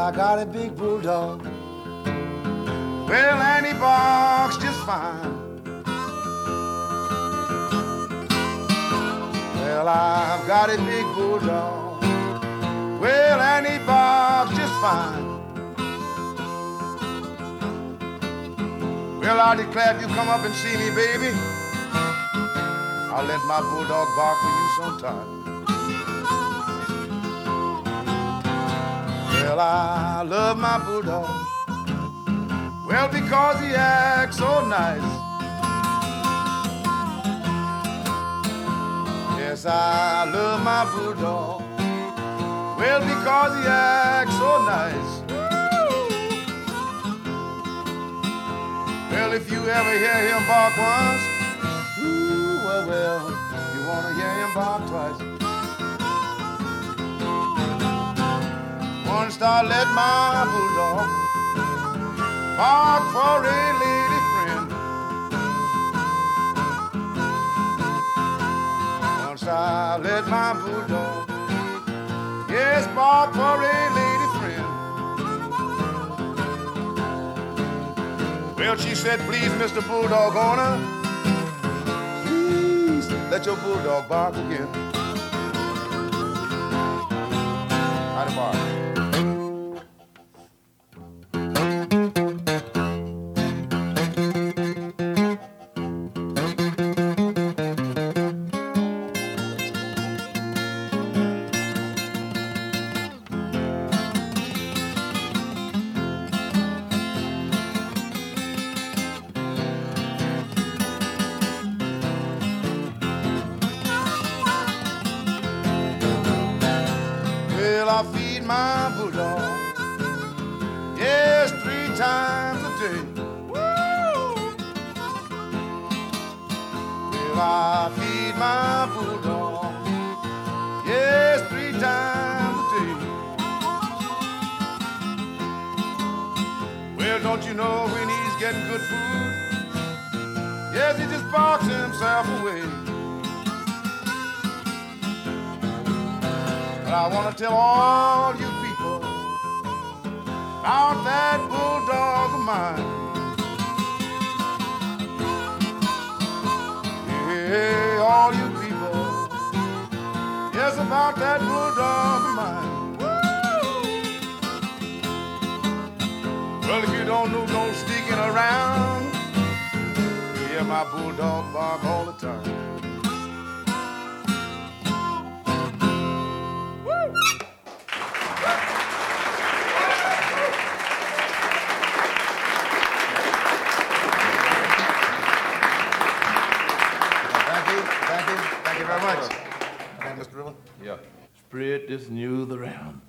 I got a big bulldog. Well, and he barks just fine. Well, I've got a big bulldog. Well, and he barks just fine. Well, I declare if you come up and see me, baby, I'll let my bulldog bark for you sometime. Well, I love my bulldog. Well, because he acts so nice. Yes, I love my bulldog. Well, because he acts so nice. Well, if you ever hear him bark once, ooh, well, you wanna hear him bark twice. Once I let my bulldog bark for a lady friend. Once I let my bulldog, yes, bark for a lady friend. Well, she said, please, Mr. Bulldog owner, please let your bulldog bark again. Howdy, bark. I feed my bulldog, yes, 3 times a day. Woo! Well, I feed my bulldog, yes, 3 times a day. Well, don't you know when he's getting good food, yes, he just barks himself away. But I want to tell all you people about that bulldog of mine. Yeah, all you people, yes, about that bulldog of mine. Well, if you don't know, don't sneaking around. You hear my bulldog bark all the time. Thank you very much. Thank you, Mr. River. Yeah. Spread this news around.